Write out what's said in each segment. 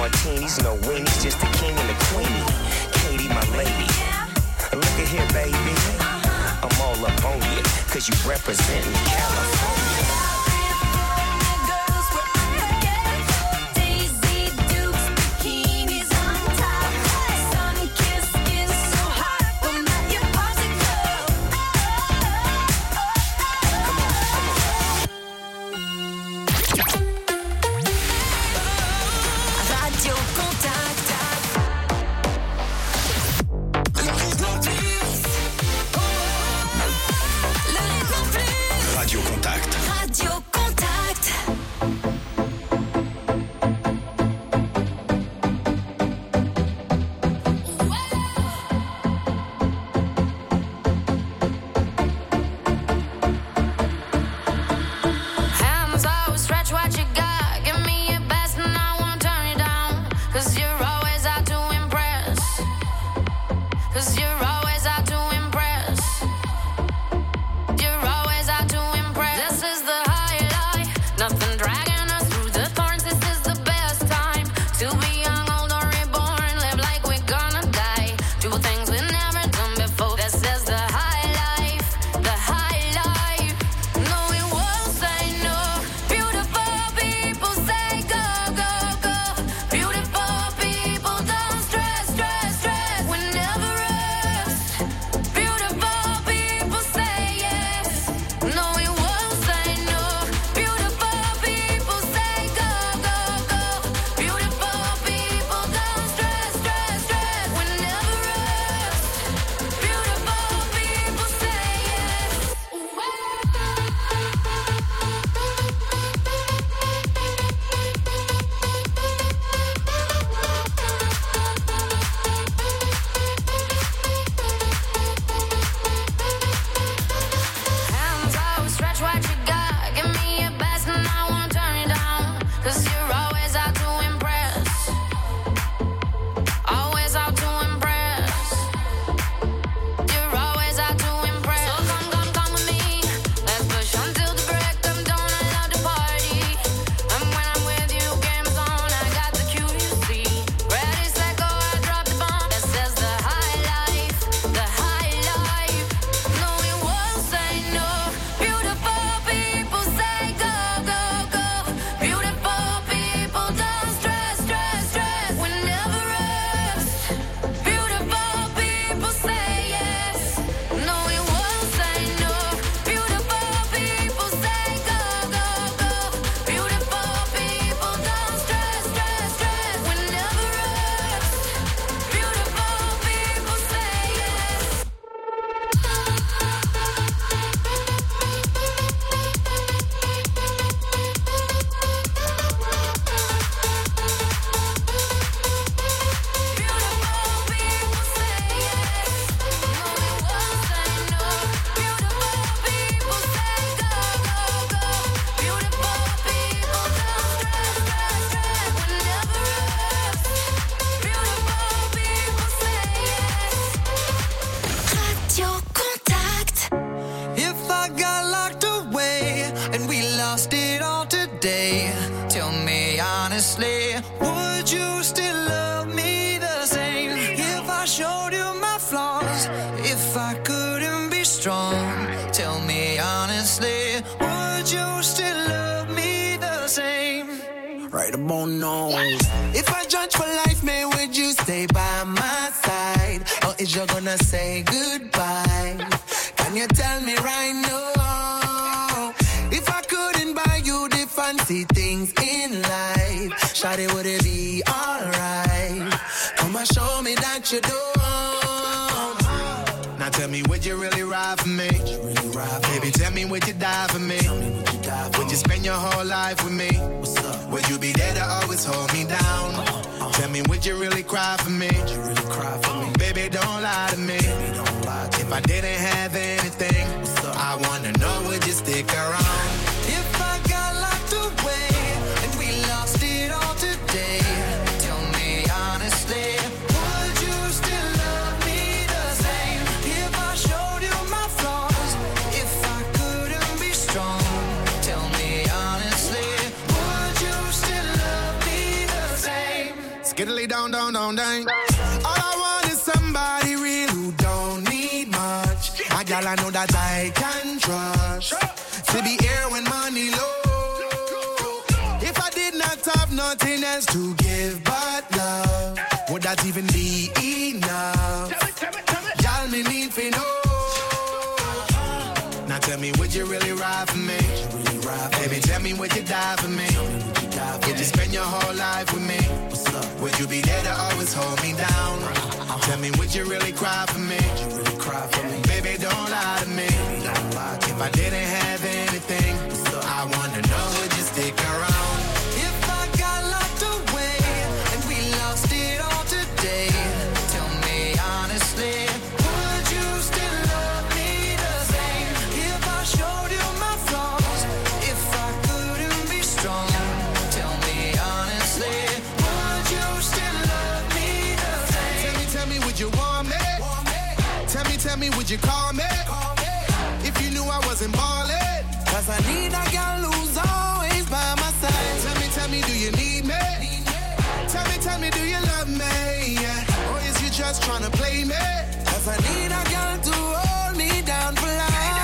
martinis, no weenies, just the king and the queenie. Katie, my lady. Look at here, baby. I'm all up on you, cause you representin' California. skiddly down, down, down, down. All I want is somebody real who don't need much. A girl I know that I can trust. To be here when money low. If I did not have nothing else to give but love, would that even be enough? Y'all me need for know. Now tell me, would you really ride for me? Baby, tell me, would you die for me? Would you spend your whole life with me? Would you be there to always hold me down? Tell me, would you really cry for me? Baby, don't lie to me. If I didn't have anything, I wanna know, would you stick around? If I got locked away and we lost it all today, tell me honestly, would you still love me the same? If I showed you my flaws, if I couldn't be strong, tell me honestly, would you still love me the same? Tell me, would you want me? Tell me, would you call me? If you knew I wasn't ballin', 'cause I need a girl who's always by my side. Tell me, do you need me? Tell me, do you love me? Yeah. Or is you just tryna play me? 'Cause I need a girl to hold me down for life.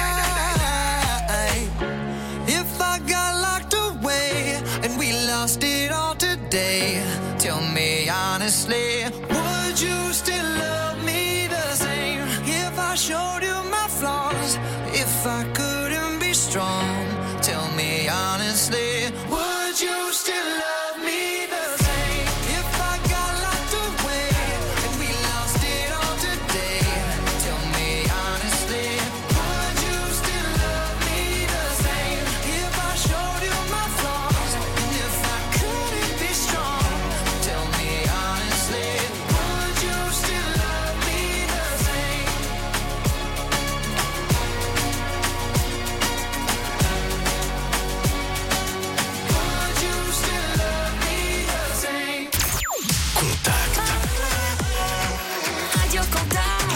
If I got locked away and we lost it all today, tell me honestly, would you still love me the same? If I showed you my flaws, if I couldn't be strong, tell me honestly, would you still love me the same? If I got locked away and we lost it all today, tell me honestly, would you still love me the same? If I showed you my flaws and if I couldn't be strong, tell me honestly, would you still love me the same? Would you still love me the same? Contact. Radio Contact.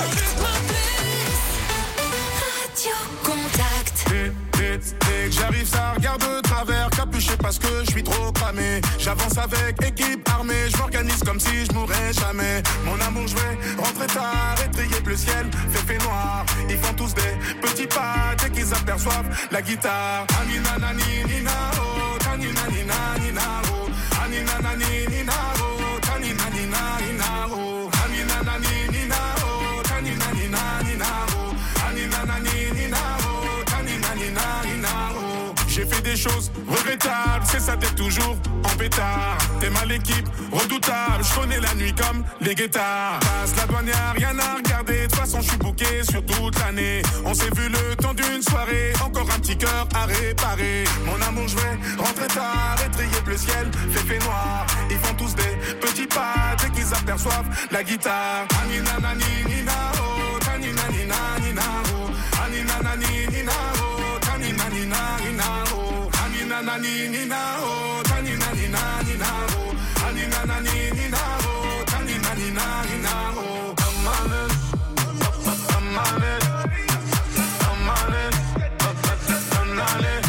Radio Contact. Dès que j'arrive, ça regarde de travers, capuché parce que je suis trop cramé. J'avance avec équipe armée, je m'organise comme si je mourrais jamais. Mon amour, je vais rentrer tard, étrier le ciel, fait noir. Ils font tous des petits pas dès qu'ils aperçoivent la guitare. Anina nani nina oh, tanina nina nina oh, anina nani nina oh, tanina nina nina oh, anina nani nina oh, tanina nina nina oh, anina nani nina oh, tanina nina nina oh. J'ai fait des choses regrettables, c'est ça, t'es toujours en pétard. T'es mal l'équipe, redoutable, je connais la nuit comme les guettards. Passe la douane, y'a rien à regarder, de toute façon je suis booké sur toute l'année. On s'est vu le temps d'une soirée, encore un petit cœur à réparer. Mon amour, je vais rentrer tard, étrier le ciel, fait noir. Ils font tous des petits pas dès qu'ils aperçoivent la guitare. Anina nani nina oh, tanina nina nina oh, anina nani nina oh, tanina nina nina oh, anina nani nina oh, tanina nina nina oh, anina nani nina oh, tanina nina nina oh. I'm on it, I'm on it, I'm on it, I'm on it,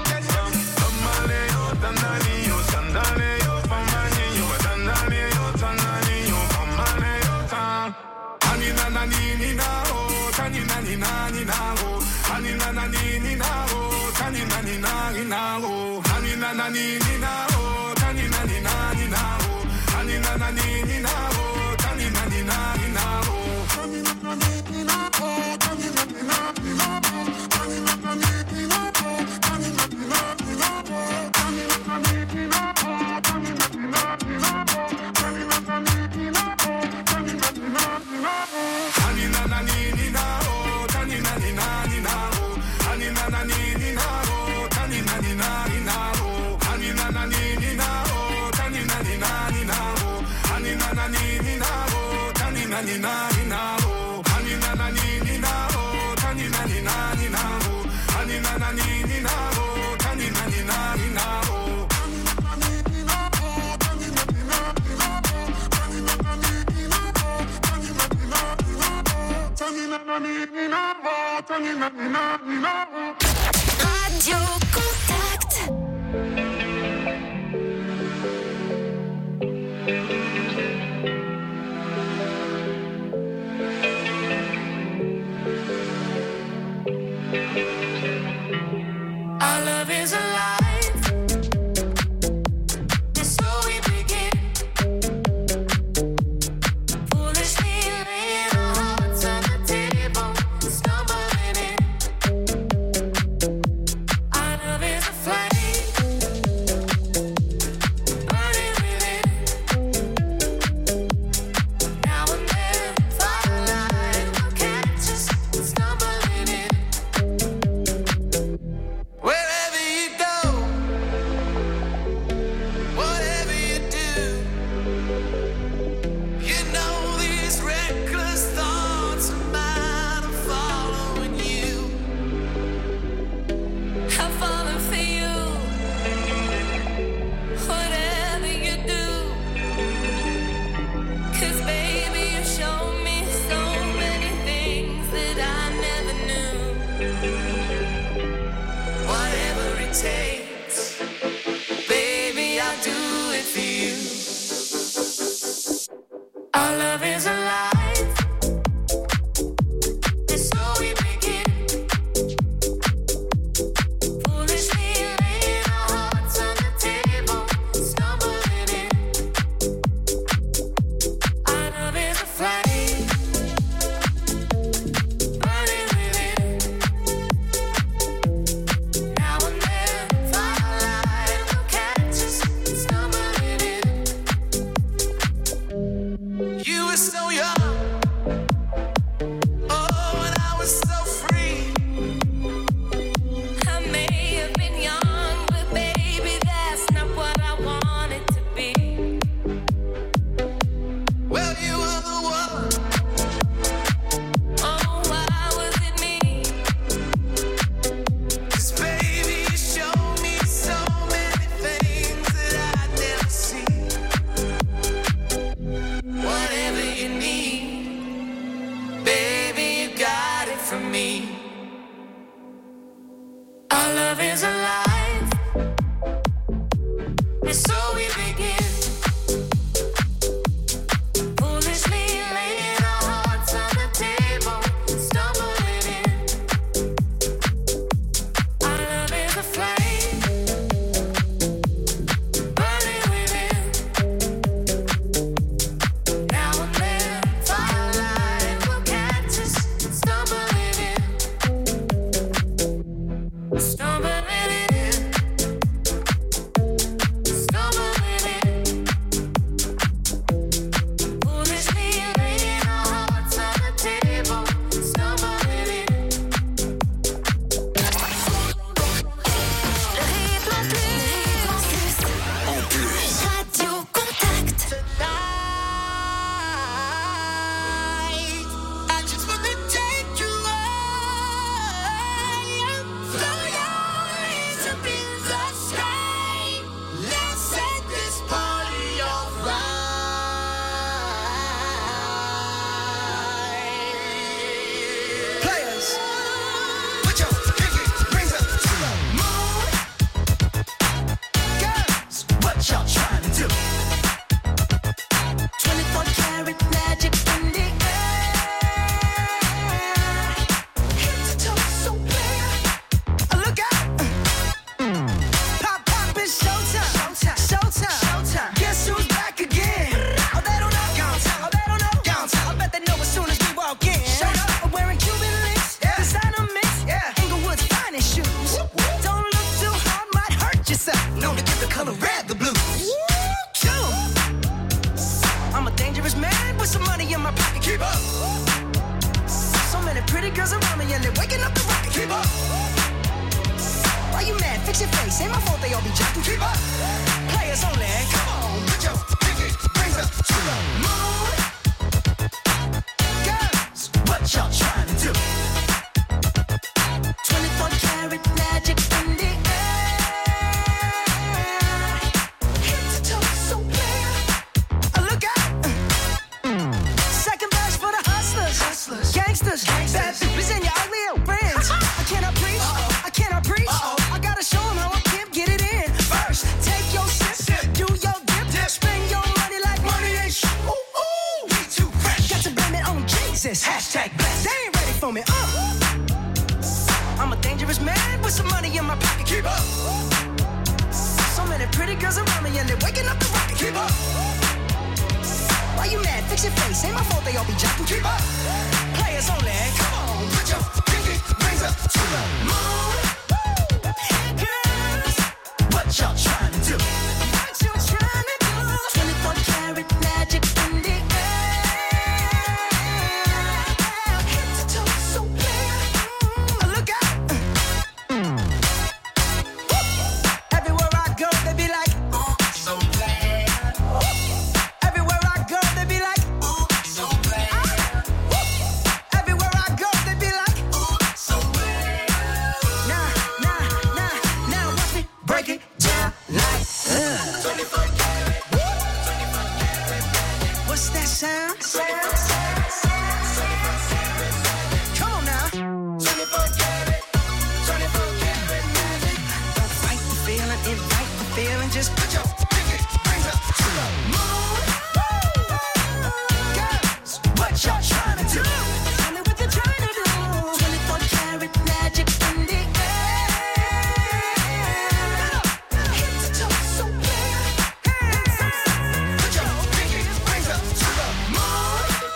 Tamale yo, tanani yo, sandale yo, pamani yo, tanani yo, tanani yo, pamane yo, tan. Anina nani nina oh, tanina nina nina oh, anina nani nina oh, tanina nina nina oh, anina nani nina oh, tanina nina nina oh, anina nani nina oh, tanina nina nina oh, anina nani nina oh, tanina nina nina oh, anina nani nina oh, tanina nina nina oh, anina nani nina oh, tanina nina nina oh, anina nani nina oh, tanina nina nina oh, anina nani nina oh, tanina nina nina oh, anina nani nina oh, tanina nina nina oh, anina nani nina oh, tanina nina nina oh, anina nani nina oh, tanina nina nina oh, anina nani nina oh, tanina nina nina oh, anina nani nina oh, tanina nina nina oh, anina nani nina oh, tanina nina nina oh, anina nani nina oh, tanina nina nina oh, tanina nani nina oh, tanina nina nina oh. Radio Contact. so young. Oh, when I was so free. I may have been young, but baby, that's not what I wanted to be. Well, you were the one. Oh, why was it me? 'Cause baby, you showed me so many things that I'd never seen. Whatever you need, baby, you got it from me. Our love is alive, and so we begin. Foolishly laying our hearts on the table, stumbling in. Our love is a flame, burning within. Now and then, firelight will catch us, stumbling in. Stumbling in, stumbling in. Foolishly laying our hearts on the table, stumbling in. Le rythme en plus. Radio Contact. Tonight, I just wanna take you away. Throw your hands up in the sky. Let's set this party alright. Players, put your pinky rings up to the moon. Girls, what y'all trying to do? 24 karat magic in the air. Head to toe, so clear. Look out! Pop, pop, it's showtime. Showtime. Showtime. Guess who's back again? Oh, they don't know. Oh, they don't know. I bet they know as soon as we walk in. Showed up. I'm wearing Cuban links. Designer mix. Inglewood's finest shoes. Don't look too hard, might hurt yourself. Known to give the color red the blues. I'm a dangerous man with some money in my pocket. Keep up. So many pretty girls around me and they're waking up the rocket. Keep up. Why you mad? Fix your face. Ain't my fault they all be jacking. Keep up. Players only. Come on, put your pinky rings up to the moon. Girls, what y'all trying to do? 24 karat magic in the air. Head to toe, so clear. Look out. Second verse for the hustlers. Gangsters. Bad bitches and your ugly friends. I cannot preach. I gotta show 'em how I can get it in. First, take your sip. Do your dip. Spend your money like money ain't shit. Ooh, ooh. We too fresh. Got to blame it on Jesus. Hashtag blessed. They ain't ready for me. I'm a dangerous man with some money in my pocket. Keep up. So many pretty girls around me and they're waking up the rocket. Keep up. Why you mad? Fix your face. Ain't my fault they all be jacking. Keep up. Players only. Come on, put your pinky rings up to the moon. Girls, what y'all trying to do? What you trying to do? 24 karat magic in the air. Head to toe, so clear. Look out. Everywhere I go, they be like, so glad. Everywhere I go, they be like, so glad. Everywhere I go, they be like, so glad. Now, watch me break it down like 24 karat. What's that sound? Come on now. 24 karat magic. Don't fight the feeling, invite the feeling. Just put your pinky rings up to the moon. Girls, what y'all trying to do? Tell me what you're trying to do. 24 karat magic in the air. Head to toe, so clear. Put your pinky rings up to the moon.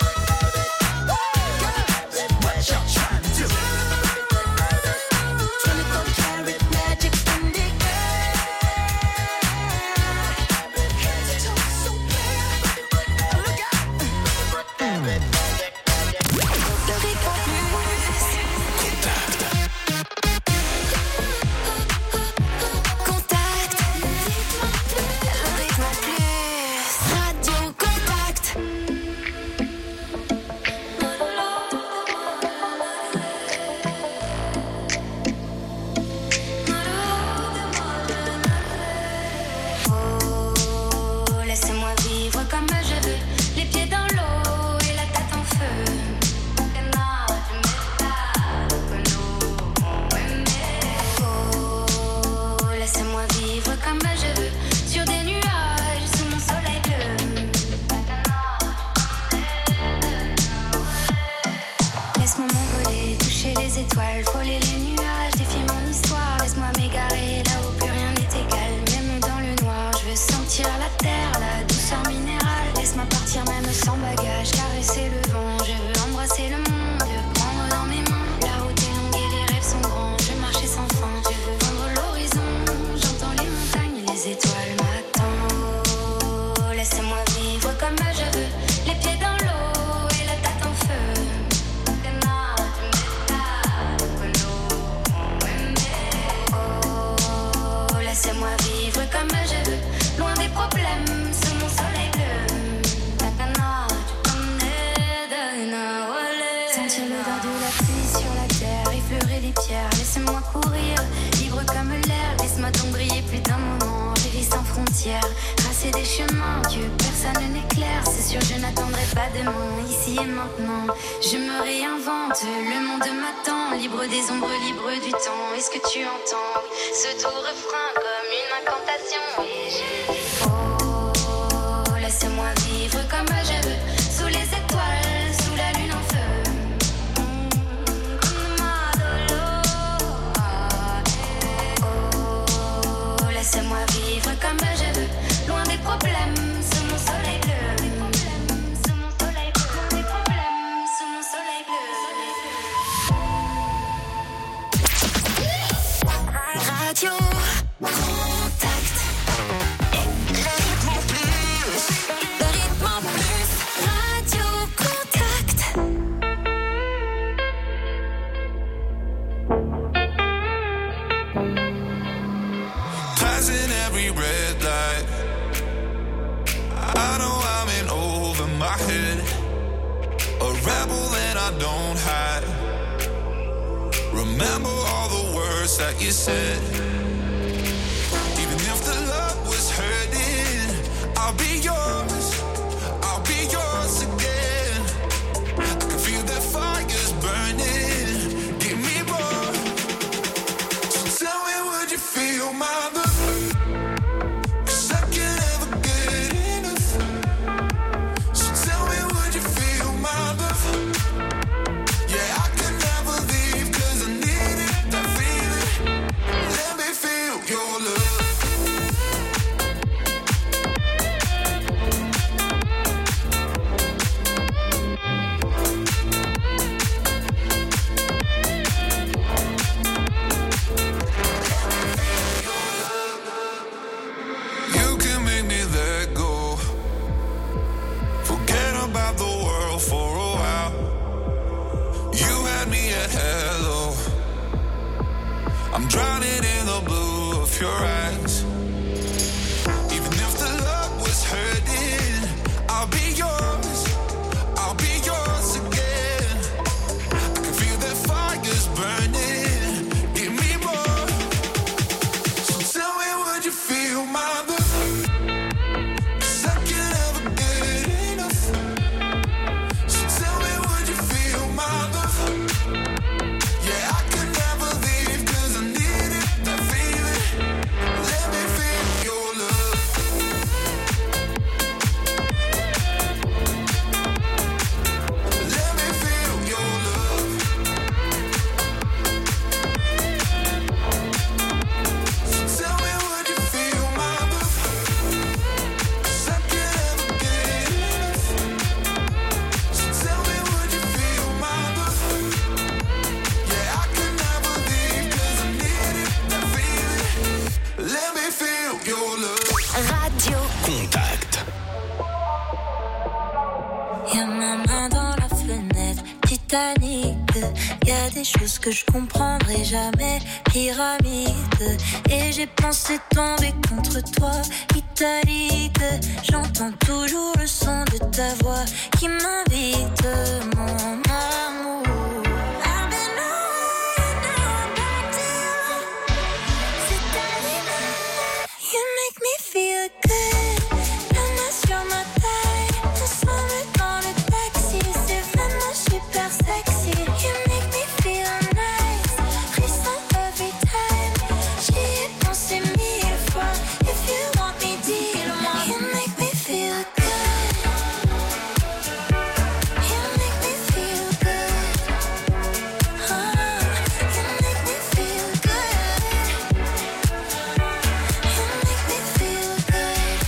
sûr, je n'attendrai pas demain, ici et maintenant. Je me réinvente, le monde m'attend. Libre des ombres, libre du temps. Est-ce que tu entends ce doux refrain comme une incantation? Et je dis oh, laisse-moi vivre comme je veux, sous les étoiles, sous la lune en feu. Oh, laisse-moi vivre comme je veux, loin des problèmes, sous mon soleil bleu. Sous mon soleil bleu, loin des problèmes, sous mon soleil bleu. Radio Contact. Le rythme en plus. Le rythme en plus. Radio Contact. Passing every red light, I know I'm in over my head. A rebel and I don't hide. Remember all the words that you said. Even if the love was hurting, I'll be yours. I'll be yours again. I can feel the fires burning. Give me more. So tell me, would you feel my love? I'm drowning in the blue of your eyes. Even if the love was hurting, I'll be yours. I'll be yours again. I can feel the fires burning. Give me more. So tell me, would you feel my love? 'Cause I can never get enough. So tell me, would you feel my love? Yeah, I can never leave 'cause I need it, that feeling. Let me feel your love. Let me feel your love. So tell me, would you feel my love? 'Cause I can never get enough. So tell me, would you feel my love? Yeah, I can never leave 'cause I need it, that feeling. Let me feel your love. Radio Contact. Y'a ma main dans la fenêtre, Titanic. Y'a des choses que je comprendrai jamais, pyramide. Et j'ai pensé tomber contre toi, italique. J'entends toujours le son de ta voix qui m'invite, mon amour. I've been away, now I'm back to you. C'est ta lumière, you make me feel good. La main sur ma taille, ensemble dans le taxi. C'est vraiment super sexy. You make me feel nice, frisson every time. J'y ai pensé 1000 fois. If you want me, dis-le-moi. You make me feel good. You make me feel good. Oh, you make me feel good. You make me feel good.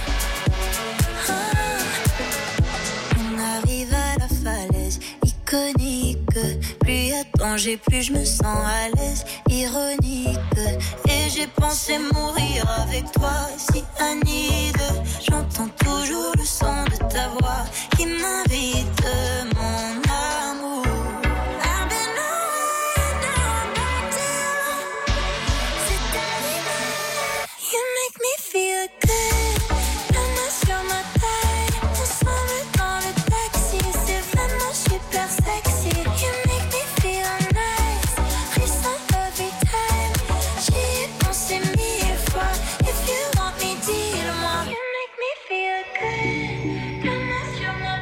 On arrive à la falaise iconique. Plus y a danger, plus je me sens à l'aise. Ironique. Et j'ai pensé mourir avec toi, si Anide. J'entends toujours le son de ta voix qui m'invite, mon amour. I've been away, now I'm back to you. C'est ta lumière, you make me feel good. La main sur ma taille, ensemble dans le taxi. C'est vraiment super sexy. You make me feel nice, frisson every time. J'y ai pensé 1000 fois. If you want me, dis-le-moi. You make me feel good. La main sur ma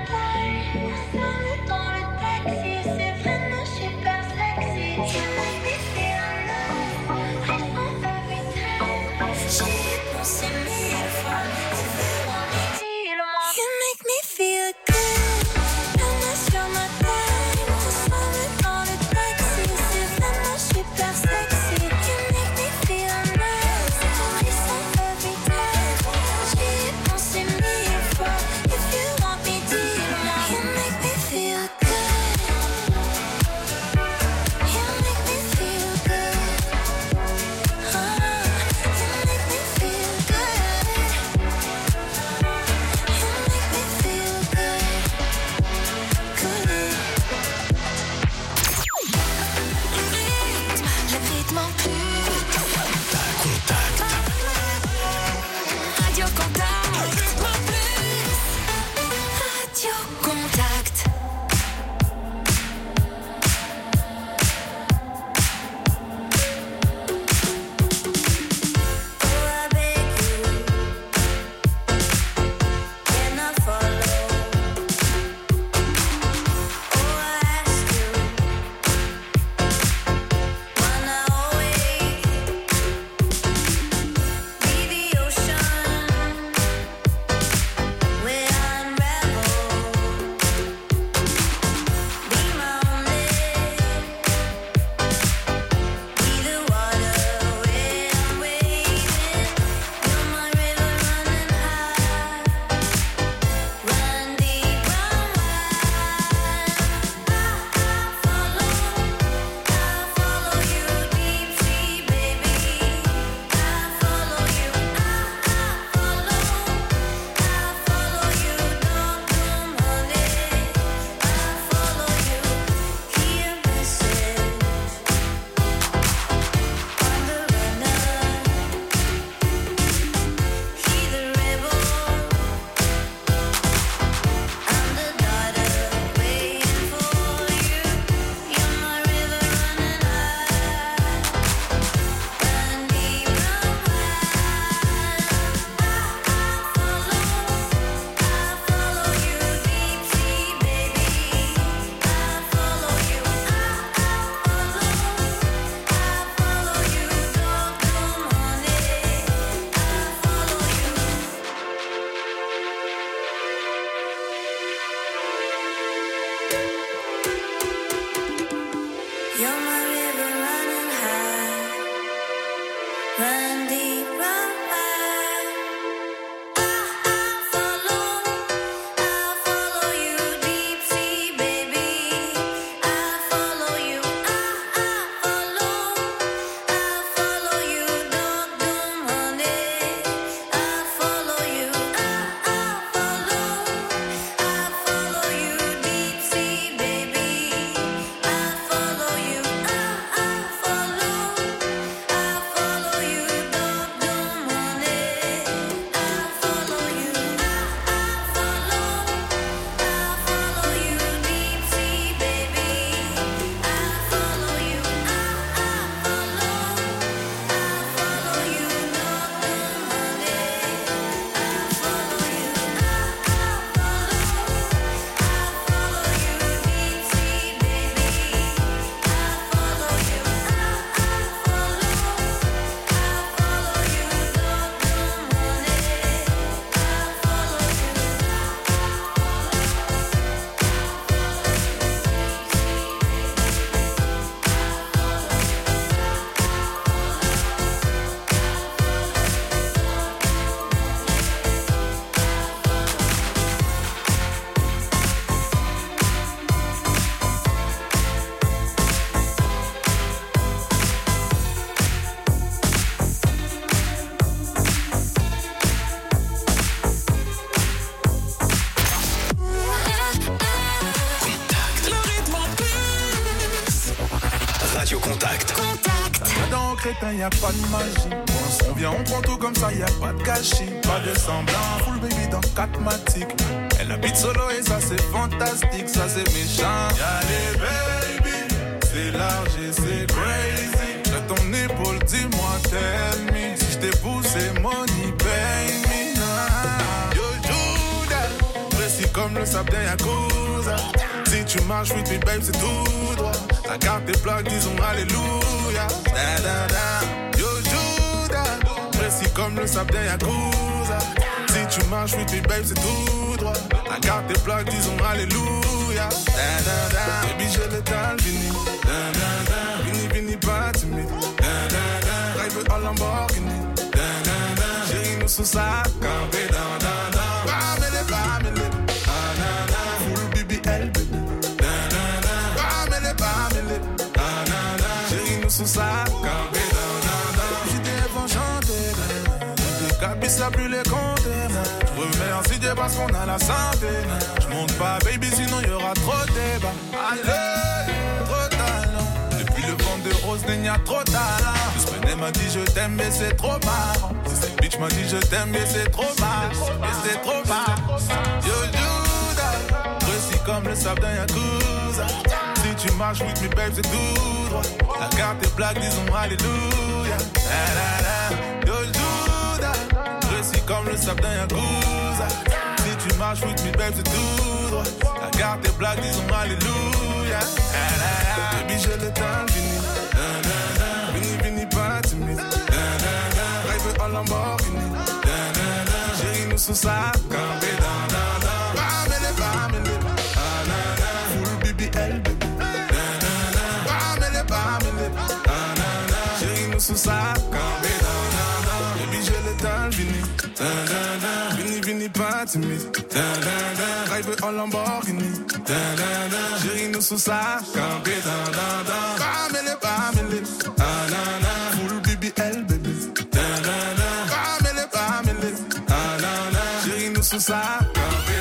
You're my river running high, run deep, run wide. I'll follow you deep sea, baby. I'll follow you. I'll follow you, dog do money. I'll follow you. I'll follow you deep sea, baby. I'll follow you. I'll follow you, dog do money. I'll follow you. I'll follow you deep sea, baby. I'll follow you. I'll follow you, dog do money. I'll follow you. Radio Contact. Dans crétin, y'a pas de magie. On vient, on prend tout comme ça, y'a pas de gâchis. Pas de semblant, full baby dans 4 matiques. Elle habite solo et ça c'est fantastique, ça c'est méchant. Y'a les baby, c'est large et c'est crazy. J'ai ton épaule, dis-moi tell me. Si j't'ai poussé, money pay me. Yo Judas, précis comme le sable d'un Yakuza. Si tu marches with me babe c'est tout droit. La carte est plaque, disons alléluia. Da da da. Yo Judas, précis comme le sable d'un Yakuza. Si tu marches with me babe c'est tout droit. La carte est plaque, disons alléluia. Da da da. Baby j'ai le temps fini. Da da da. Vini pas timide. Da da da. Drive en Lamborghini. Da da da. Chérie nous sous sa campé. Da da da. Bamele. Ah da da. Full BBL baby. Chérie nous sous sa campé. J'étais enchanté. Le cabis ça plus les compter. Je remercie Dieu parce qu'on a la santé. Je monte pas baby sinon y'aura trop de débat. Allez, trop talent. Depuis le vent de rose il y a trop talent. Juste m'a dit je t'aime mais c'est trop marrant. Cette bitch m'a dit je t'aime mais c'est trop marrant. Mais c'est trop marrant. Yo Judas, précis comme le sable d'un Yakuza. Si tu marches with me babe c'est tout droit. La carte est black disons alléluia. La la la. Yo Judas, précis comme le sable d'un Yakuza. Si tu marches with me babe c'est tout droit. La carte est black disons alléluia. La la la. Baby j'ai le temps fini. Da da da. Vini pas timide. Da da da. Drive en Lamborghini. Da da da. Chérie nous sous sa campé. Da da da. Bamele. Ah da da. Full BBL baby. Chérie nous sous sa campé. Baby j'ai le temps fini. Vini pas timide. Drive en Lamborghini. Chérie nous sous sa campé. Bamele. Full BBL baby. Bamele. Chérie nous sous sa campé.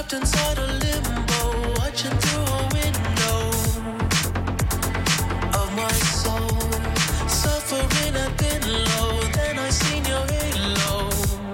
trapped inside a limbo, watching through a window of my soul, suffering I've been low. Then I seen your halo.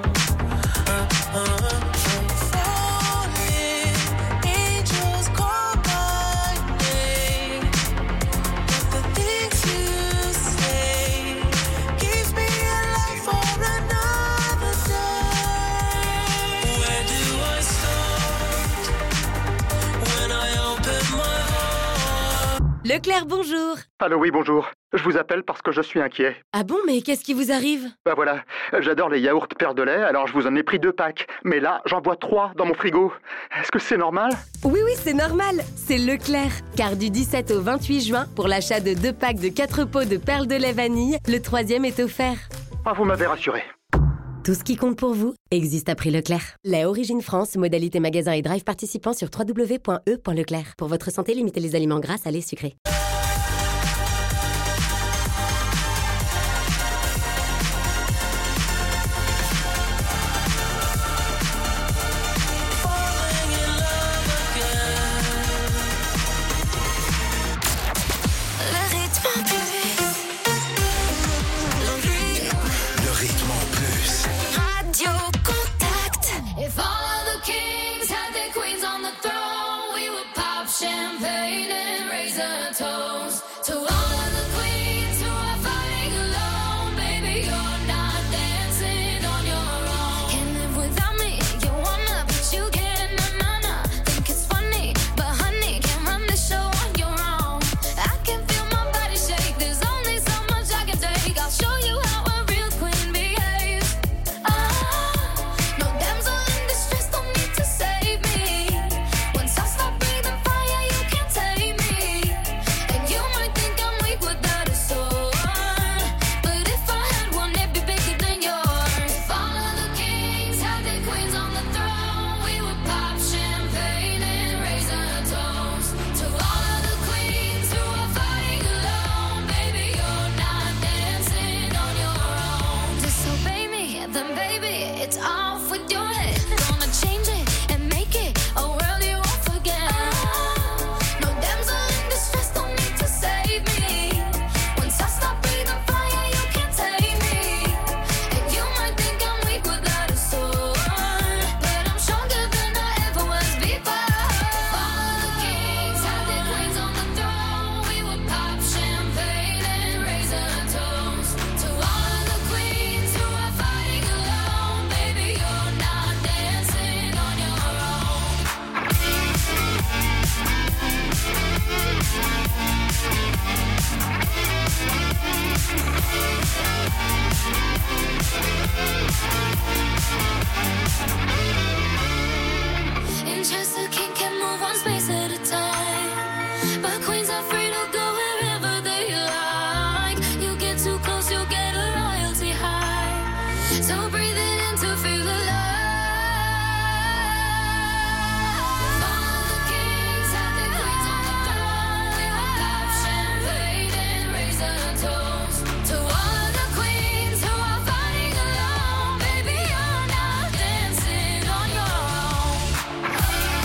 Falling, angels call my name, but the things you say keeps me alive for another day. Where do I start when I open my heart? Leclerc, bonjour. Allô, oui, bonjour. Je vous appelle parce que je suis inquiet. Ah bon, mais qu'est-ce qui vous arrive? Bah voilà, j'adore les yaourts perles de lait, alors je vous en ai pris 2 packs. Mais là, j'en vois 3 dans mon frigo. Est-ce que c'est normal? Oui, c'est normal. C'est Leclerc. Car du 17 au 28 juin, pour l'achat de 2 packs de 4 pots de perles de lait vanille, le 3e est offert. Ah, vous m'avez rassuré. Tout ce qui compte pour vous existe à prix Leclerc. Lait Origine France, modalité magasin et drive participant sur www.e.leclerc. Pour votre santé, limitez les aliments gras, salés, sucrés. Champagne and raise a toast to all of the queens who are fighting alone. Baby, you're not dancing on your own. Can't live without me, you wanna, but you can't. Na. Think it's funny, but honey, can't run the show on your own. I can feel my body shake, there's only so much I can take. I'll show you how a real queen behaves. No damsel in distress, don't need to save me. Once I stop breathing fire, you can't take me. And you might think I'm weak without a sword, but if I had one, it'd be bigger than yours. If all of the kings had their queens on the throne, we would pop champagne and raise a toast to all of the queens who are fighting alone. Baby, you're not dancing on your own. Disobey me, then baby, it's off with your head. Gonna change it and make it a world you won't forget. No damsel in distress, don't need to save me. Once I stop breathing fire, you can't take me. And you might think I'm weak without a sword, but I'm stronger than I ever was before. All of the kings had their queens on the throne. We would pop champagne and raise a toast to all of the queens who are fighting alone. Baby, you're not dancing on your own. In just a king can move one space at a time, but queens are free to go wherever they like. You get too close, you'll get a royalty high. So breathe it in to feel alive. All the kings had their queens on the throne. We would pop champagne and raise a toast to all of the queens who are fighting alone. Baby, you're not dancing on your own.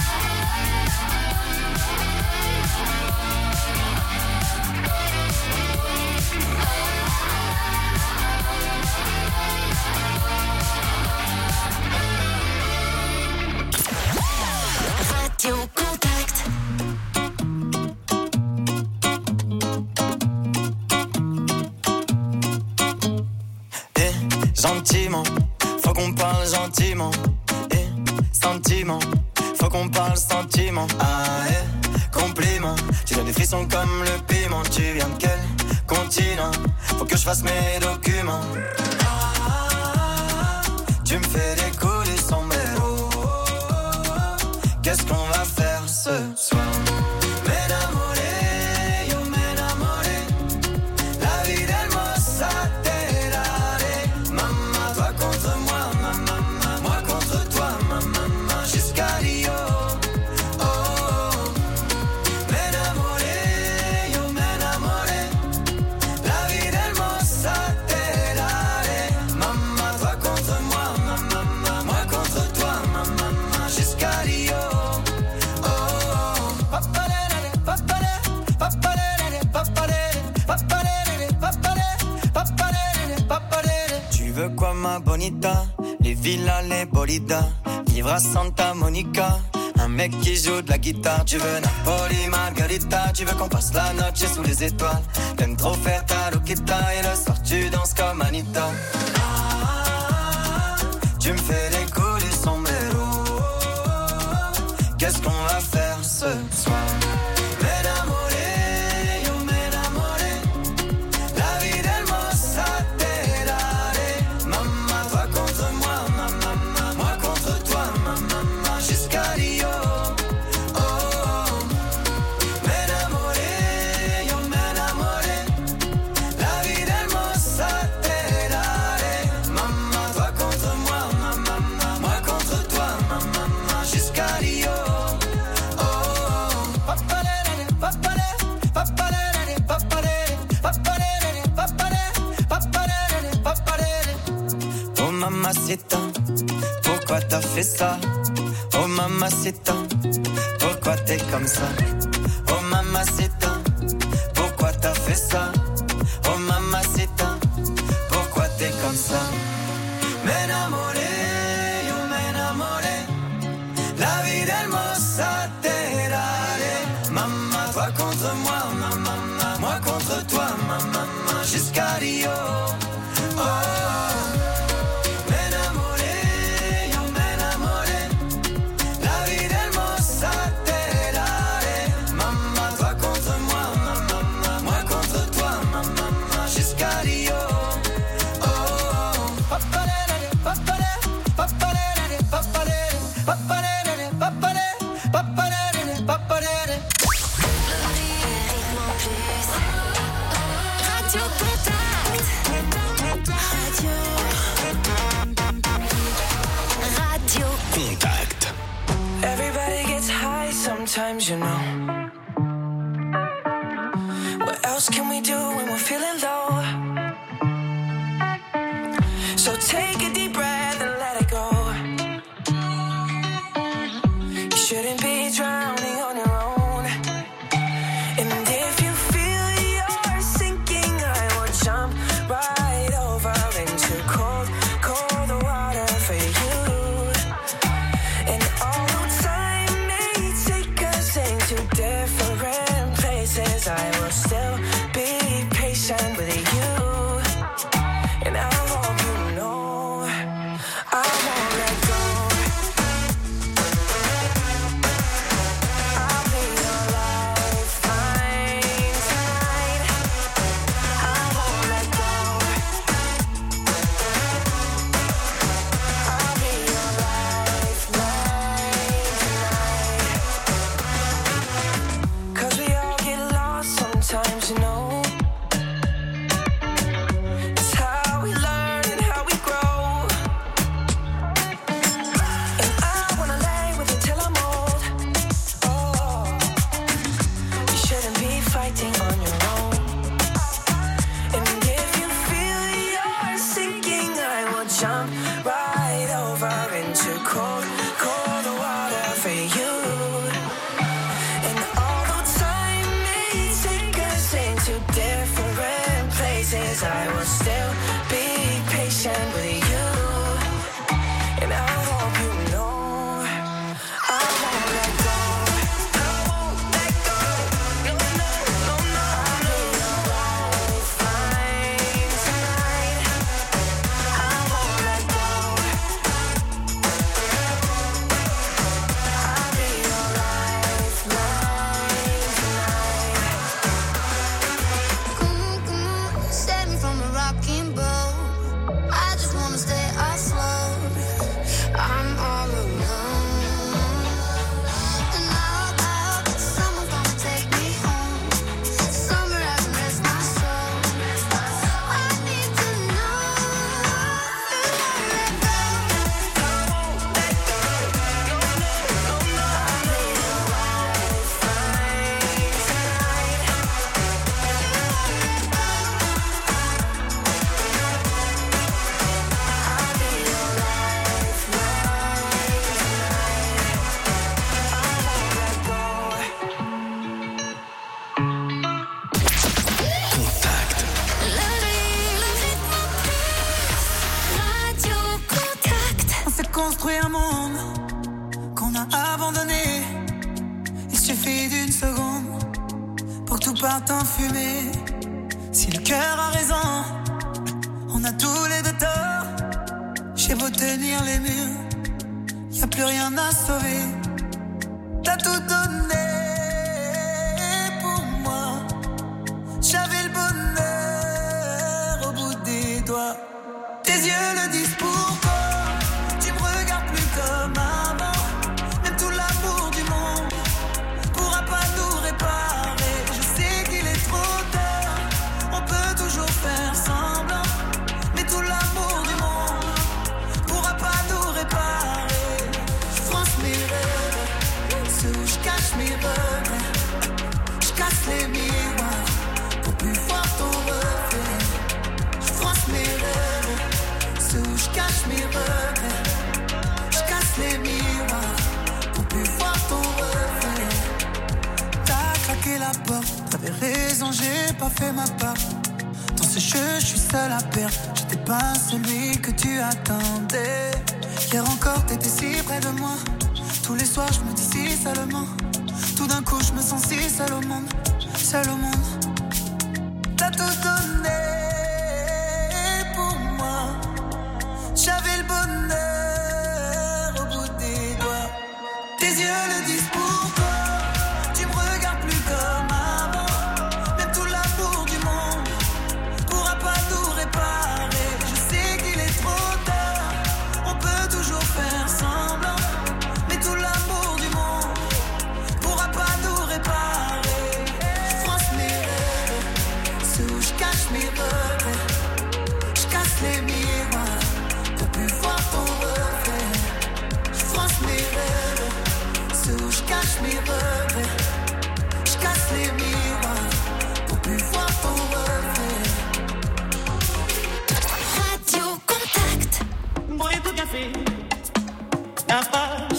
Radio Contact. Gentiment, faut qu'on parle gentiment. Sentiment, faut qu'on parle sentiment. Compliment, tu donnes des frissons comme le piment. Tu viens de quel continent? Faut que je fasse mes documents. Tu me fais décoller son mélo. Qu'est-ce qu'on va faire ce soir? M'enamoré, yo m'enamoré. La vie d'hermosa te daré. Maman, toi contre moi, maman, moi contre toi, maman, jusqu'à Rio. Oh, oh. M'enamoré, yo m'enamoré. La vie d'hermosa te daré. Maman, toi contre moi, maman, moi contre toi, maman, jusqu'à Rio. la bonita, les villas, les bolidas, vivre à Santa Monica. Un mec qui joue de la guitare, tu veux Napoli, Margarita, tu veux qu'on passe la noche sous les étoiles. T'aimes trop faire ta loquita et le soir tu danses comme Anita. Tu me fais les coups du sombrero. Qu'est-ce qu'on va faire ce soir? Mamacita, pourquoi t'as fait ça? Oh mamacita, pourquoi t'es comme ça? Oh mamacita, pourquoi t'as fait ça? Oh mamacita, pourquoi t'es comme ça? M'enamoré, yo m'enamoré, la vida hermosa te daré. Maman, toi contre moi, maman, moi contre toi, maman, jusqu'à Rio. Oh. Sometimes, you know. What else can we do when we're feeling low? So take a deep breath and let it go. You shouldn't be drowning on your own. And if you feel you're sinking, I will jump right over into cold, cold water for you. And although time may take us into different places, I will still be patient with m'a abandonné. Il suffit d'une seconde pour que tout parte en fumée. Si le cœur a raison, on a tous les deux tort. J'ai beau tenir les murs, y'a plus rien à sauver. T'as tout donné pour moi. J'avais le bonheur au bout des doigts. Tes yeux le disent pourquoi. Tu me regardes plus comme avant. Même tout l'amour du monde pourra pas nous réparer. Je sais qu'il est trop tard, on peut toujours faire semblant. Mais tout l'amour du monde pourra pas nous réparer. Je fronce mes rêves, ceux où je cache mes regrets. Je casse les miroirs pour plus voir ton reflet. Je fronce mes rêves, ceux où je cache mes regrets. Je casse les miroirs pour plus voir ton reflet. T'as claqué la porte, t'avais raison, j'ai pas fait ma part. Dans ce jeu, je suis seul à perdre. J'étais pas celui que tu attendais. Hier encore, t'étais si près de moi. Tous les soirs, je me dis si seulement. Tout d'un coup, je me sens si seul au monde. Seul au monde. T'as tout donné pour moi. J'avais le bonheur au bout des doigts. Tes yeux le disent pourquoi. Tu me regardes plus comme avant. Même tout l'amour du monde pourra pas nous réparer. Je sais qu'il est trop tard, on peut toujours faire semblant. Mais tout l'amour du monde pourra pas nous réparer. Je fronce mes rêves, ceux où je cache mes regrets. Je casse les miroirs pour plus voir ton reflet. Je fronce mes rêves, ceux où je cache mes regrets. Je casse les miroirs pour plus voir ton reflet. Radio Contact. Voy tu café, la paz.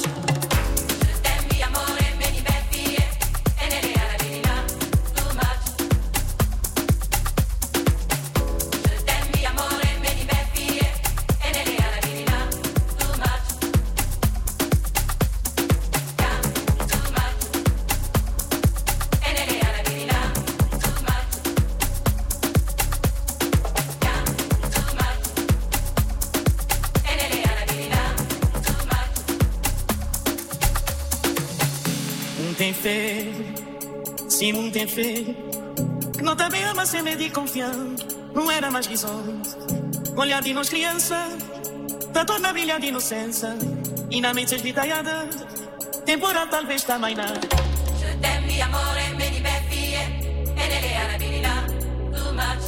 Tem fé, sim, muito tem fé. Que não também ama ser medo e confiar. Não era mais risões. Olhar de nós criança, tá toda a brilhar de inocência. E na mente esditaiada, temporal talvez tá mais nada. Je t'aime, mi amore, me di beffie. E nelle arabilità, too much.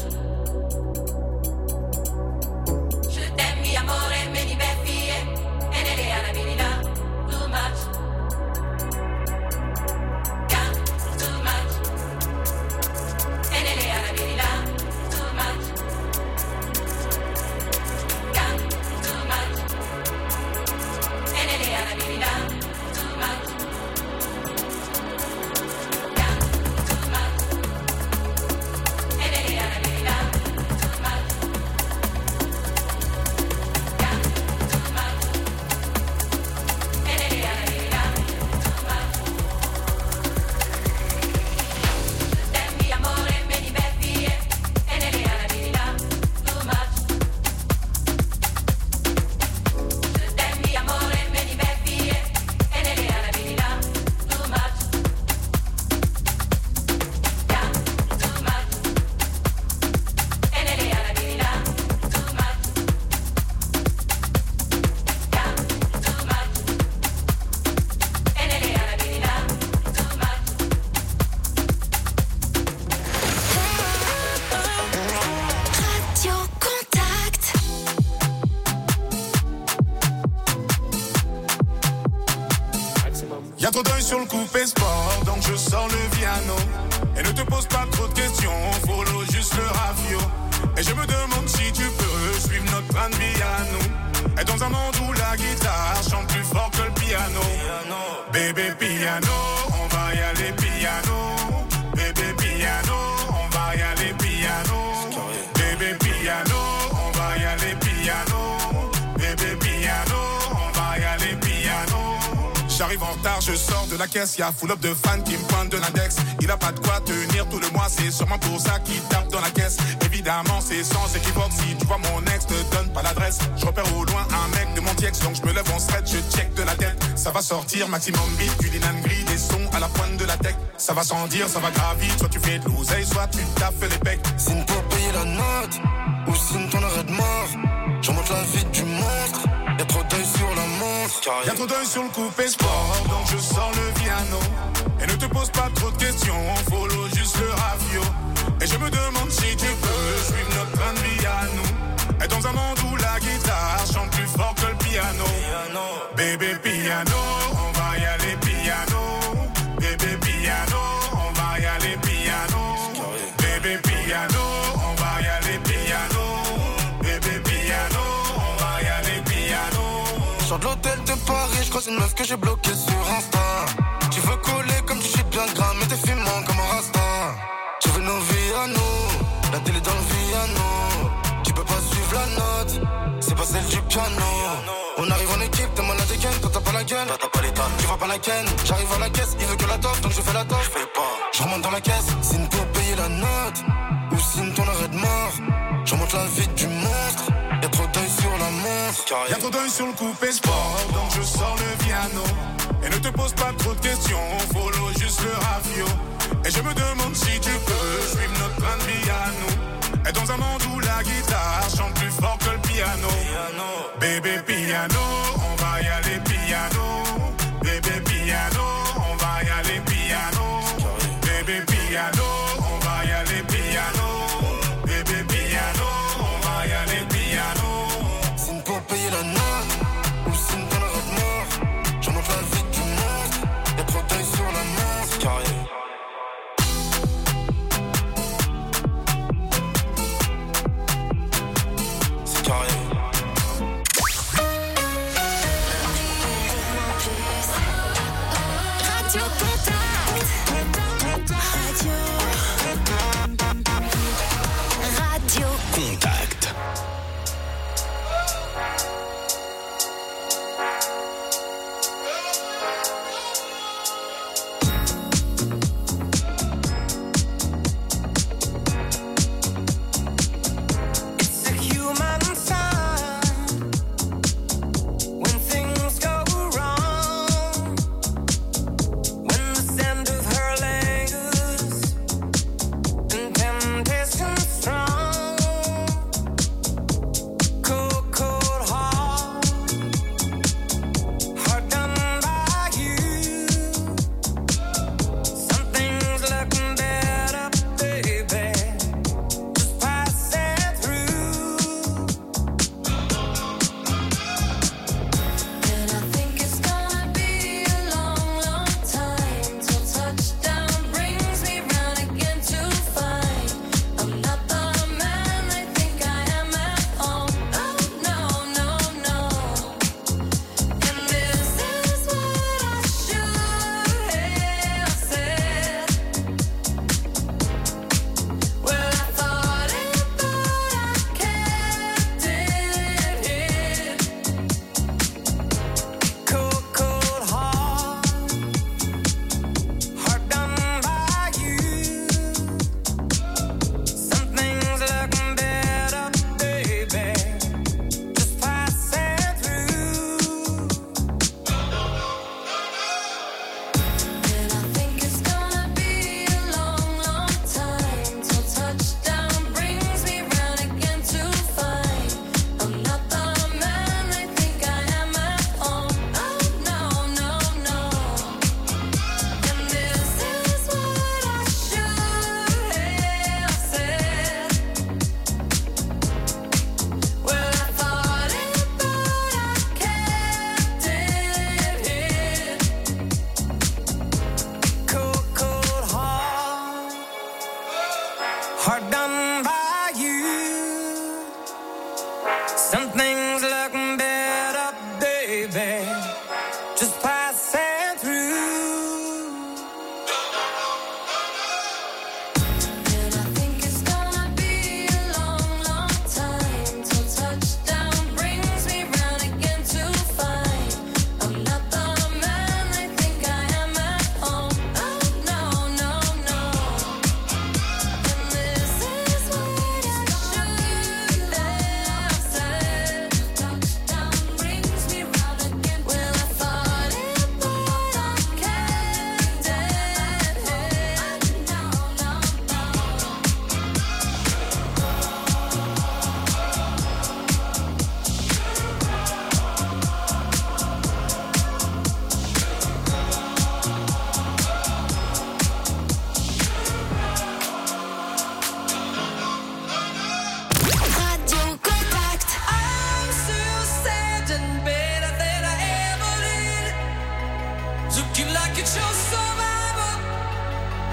Je t'aime, mi amore, me di beffie. E nelle arabilità, too much. Y'a trop d'œil sur le coupé sport, donc je sors le piano. Et ne te pose pas trop de questions, follow juste le rafio. Et je me demande si tu peux suivre notre train de vie à nous. Et dans un monde où la guitare chante plus fort que le piano. Bébé piano, on va y aller piano. Bébé piano, on va y aller piano. Bébé piano, on va y aller piano. Bébé piano, on va y aller piano. J'arrive en retard, je sors de la caisse, y'a full up de fans qui me pointent de l'index. Il a pas de quoi tenir tout le mois, c'est sûrement pour ça qu'il tape dans la caisse. Évidemment, c'est sans équivoque, si tu vois mon ex, te donne pas l'adresse. Je repère au loin un mec de mon ex, donc je me lève en stretch, je check de la tête. Ça va sortir, maximum beat, du linan gris, des sons à la pointe de la tech. Ça va sans dire, ça va gravir, soit tu fais de l'oseille, soit tu taffes les pecs. Signe pour payer la note, ou signe ton arrêt de mort. Je remonte la vie du monstre, y'a trop d'œil sur la montre. Y'a trop d'œil sur le coupé sport, donc je sors le piano. Et ne te pose pas trop de questions, follow juste le rafio. Et je me demande si tu peux suivre notre train de vie à nous. Et dans un monde où la guitare chante plus fort que le piano. Bébé piano, on va y aller piano. Bébé piano, on va y aller piano. Bébé piano, on va y aller piano. Bébé piano, on va y aller piano. Sors de l'hôtel de Paris, je croise une meuf que j'ai bloquée sur Insta. Tu veux coller comme tu chies bien gras, mais t'es fumant comme un rasta. Tu veux nos vies à nous, la télé dans le Viano. Tu peux pas suivre la note, c'est pas celle du piano. On arrive en équipe, t'es malade again, toi t'as pas la gueule, t'as pas l'état, tu vas pas la ken. J'arrive à la caisse, il veut que la toffe, donc je fais la toffe. Je fais pas, je remonte dans la caisse, signe pour payer la note, ou signe ton arrêt de mort. Je remonte la vie du monstre, y'a trop d'œil sur la montre. Y'a trop d'œil sur le coupé sport, donc je sors le piano. Et ne te pose pas trop de questions, follow juste le rafio. Et je me demande si tu peux suivre notre train de vie à nous. Et dans un monde où la guitare chante plus fort que le piano. Bébé piano, on va y aller piano. Bébé piano, on va y aller piano. Bébé piano, on va y aller piano. Bébé piano, on va y aller piano. Signe pour payer la note, ou signe ton arrêt de mort. Je monte la vie du monstre, y'a trop d'œil sur la montre. Carré. C'est carré. Radio Contact. Radio Contact. It's a human sign when things go wrong, when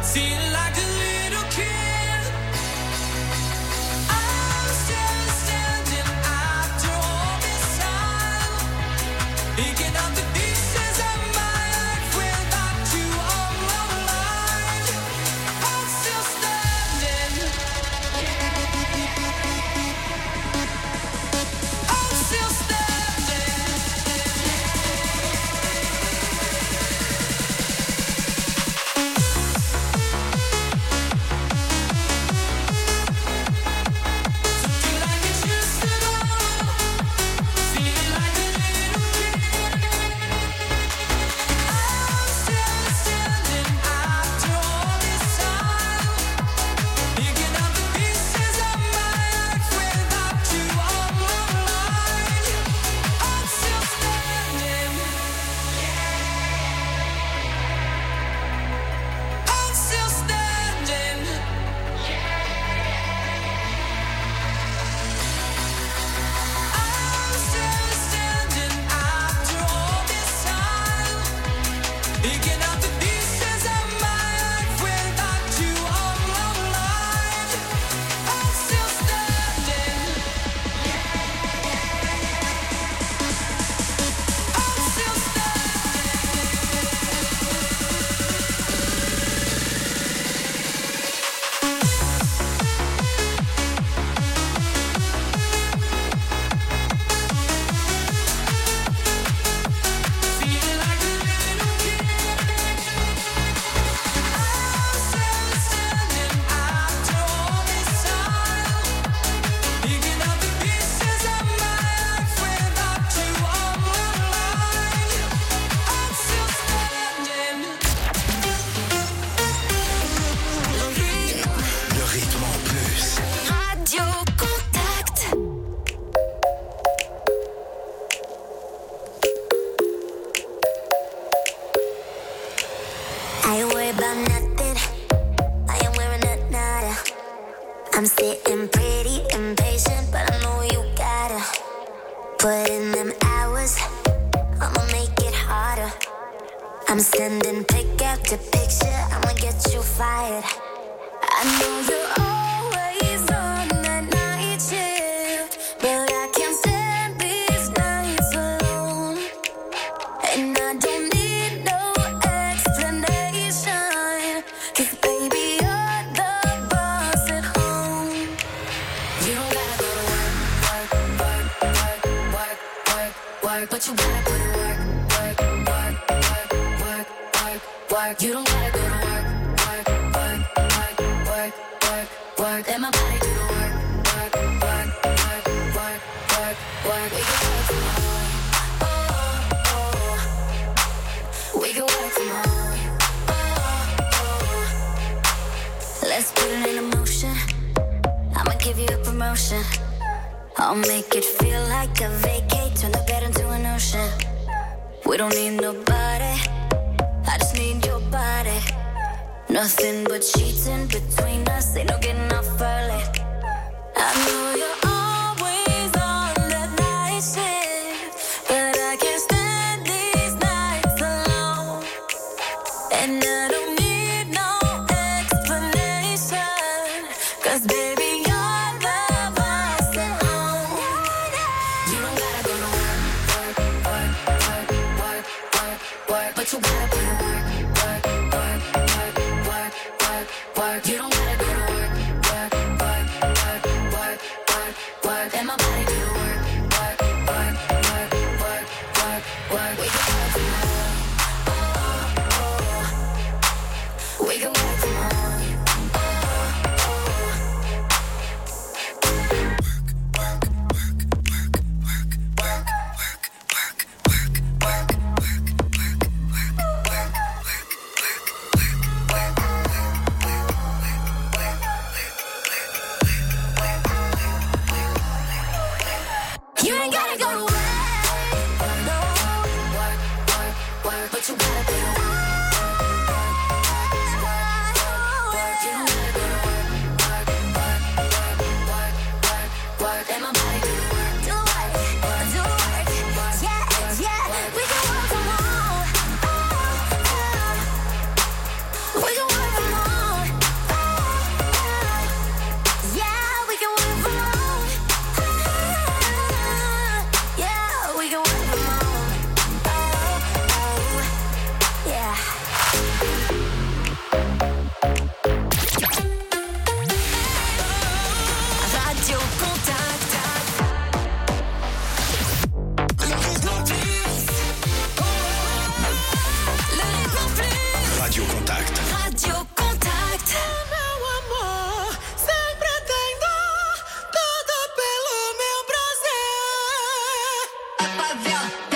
I'm sitting pretty impatient, but I know you gotta put in them hours. I'ma make it harder. I'm sending pick after picture, I'ma get you fired. I know you're always on that night shift, but I can't stand these nights alone. And I don't need no explanation, 'cause baby you're the boss at home. You don't gotta go to work, work, work, work, work, work, work, but you gotta put in work, work, work, work, work, work, work. You don't gotta go to work, work, work, work, work, work, work. Let my body do the work, work, work, work, work, work, work. We can work from home. Oh, oh. Let's put it in motion. I'ma give you a promotion. I'll make it feel like a vacate, turn the bed into an ocean. We don't need nobody, I just need your body. Nothing but sheets in between us, ain't no getting off early. I know you're always on that night shift, but I can't stand these nights alone. And I don't need no explanation, 'cause baby you're the boss at home. You don't gotta go to work, work, work, work, work, work, work, but you gotta put in work, work, work, work, work, work, work. You don't gotta go to work, work, work, work, work, work, work. Let my body do the work, work, work, work, work, work, work. We can work from home. Oh, oh. We can work from home. Oh, oh. favela.